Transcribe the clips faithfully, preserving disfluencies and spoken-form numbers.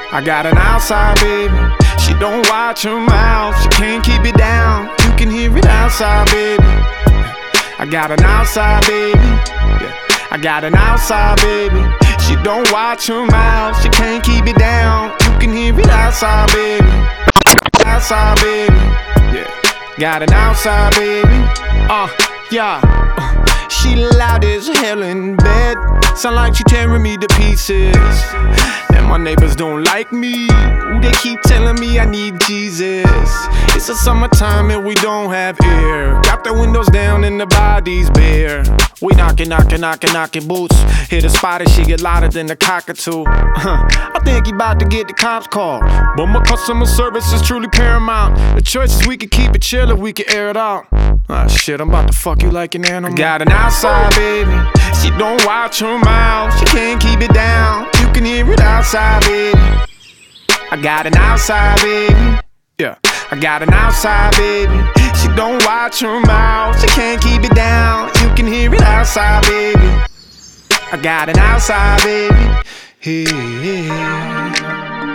I got an outside baby, she don't watch her mouth, she can't keep it down, you can hear it outside baby. I got an outside baby, yeah. I got an outside baby, she don't watch her mouth, she can't keep it down, you can hear it outside baby. Outside baby, yeah. Got an outside baby, uh, yeah. uh, She loud as hell in bed, sound like she tearing me to pieces. And my neighbors don't like me, ooh, they keep telling me I need Jesus. It's the summertime and we don't have air, got the windows down and the body's bare. We knocking, knocking, knocking, knocking boots. Hit a spot and she get louder than the cockatoo. Huh. I think he about to get the cops called, but my customer service is truly paramount. The choice is we can keep it chill or we can air it out. Ah shit, I'm about to fuck you like an animal. I got an outside baby, she don't watch her mouth, she can't keep it down, you can hear it outside baby. I got an outside baby, yeah. I got an outside baby, she don't watch her mouth, she can't keep it down, you can hear it outside baby. I got an outside baby, yeah.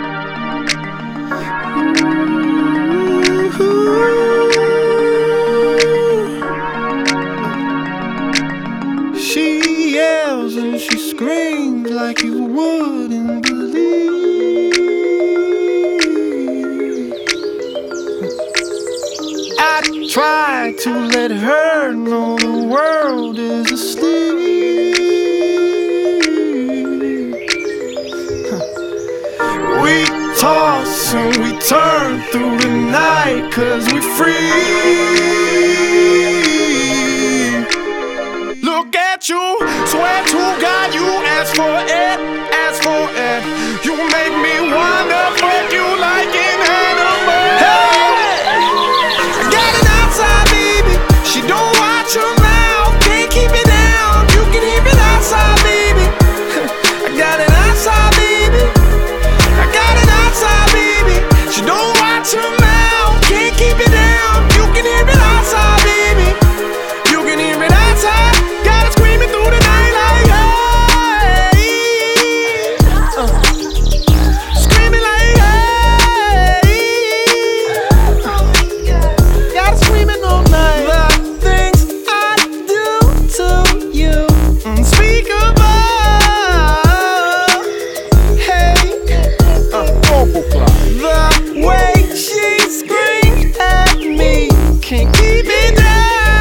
She yells and she screams like you wouldn't believe. I try to let her know the world is asleep. We toss and we turn through the night 'cause we free. Look at you, swear to God you ask for it, ask for it. You make me wanna fuck you like an animal. Hey, I got an outside baby, she don't watch her mouth, can't keep it down, you can hear it outside baby. I got an outside baby, I got an outside baby, she don't watch her mouth, can't keep it down, you can hear it outside baby. You can hear it outside, got it screaming through the night like hey, uh, screaming like hey, uh, got it screaming all night. The things I do to you, unspeakable. Hey, uh, the way she screams at me, can't keep it down.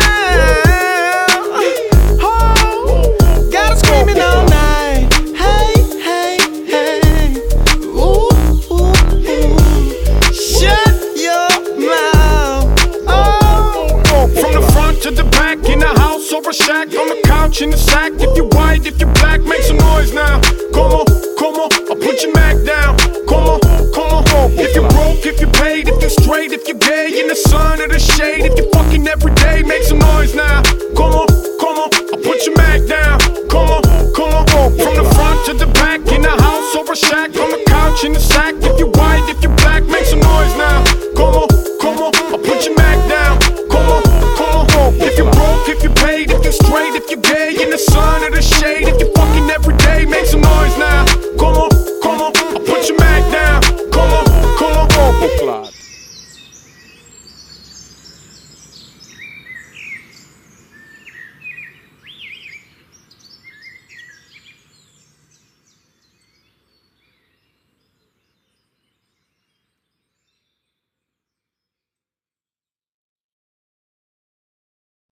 All night, hey, hey, hey, ooh, ooh, ooh. Shut your mouth, oh. From the front to the back, in the house or a shack, on the couch, in the sack. If you white, if you black, make some noise now. Come on, come on, I'll put your Mac down. Come on, come on. If you broke, if you paid, if you straight, if you gay, in the sun or the shade, if you fucking every day, make some noise now. Come on, come on, I'll put your Mac down. Come on. From the front to the back, in the house or a shack, on the couch, in the sack. If you white, if you black, make some noise now. Come on, come on, I'll put your Mac down. Come on, come on. If you broke, if you paid, if you straight, if you gay, in the sun or the shade, if you fucking every day, make some noise now.